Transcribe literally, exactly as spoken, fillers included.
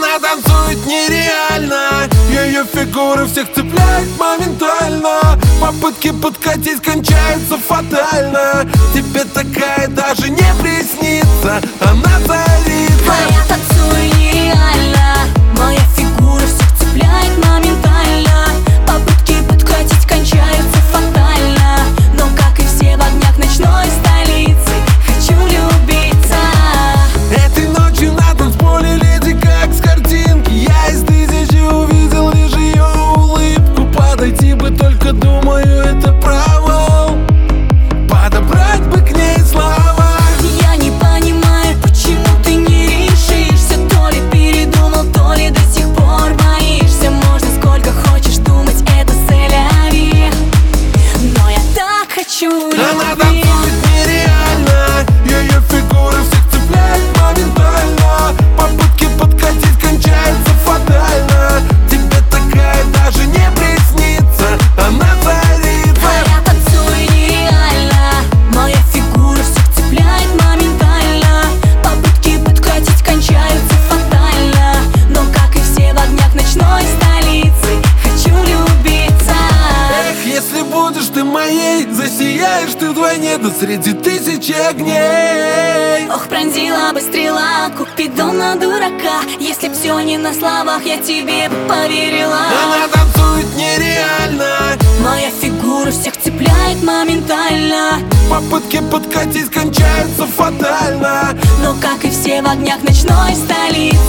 Она танцует нереально, ее фигура всех цепляет моментально. Попытки подкатить кончаются фатально. Тебе такая даже не приснится, она царица. А я танцую нереально, моя фигура всех цепляет моментально. Попытки подкатить кончаются фатально. Но как и все в огнях ночной столицы, хочу любиться. Этой ночью на танцполе леди как с картинки. Я из тысячи увидел лишь ее улыбку. Подойти бы только, думаю, это провал. Подобрать бы к ней слова. Я не понимаю, почему ты не решишься. То ли передумал, то ли до сих пор боишься. Можно сколько хочешь думать, это сэляви, но я так хочу Она любить. танцует нереально, ее фигура всех цепляет моментально. Попытки подкатить кончаются фатально. Тебе такая даже не приснится, она царица. А я танцую нереально, моя фигура всех цепляет моментально. Попытки подкатить кончаются фатально. Но как и все в огнях ночной столицы, хочу любиться. Эх, если будешь ты моей, засияешь ты вдвойне, да среди тысячи огней. Ох, пронзила бы стрела, Купидон на дурака. Если б все не на словах, я тебе бы поверила. Она танцует нереально, Моя фигура всех цепляет моментально. попытки подкатить кончаются фатально. Но как и все в огнях ночной столицы,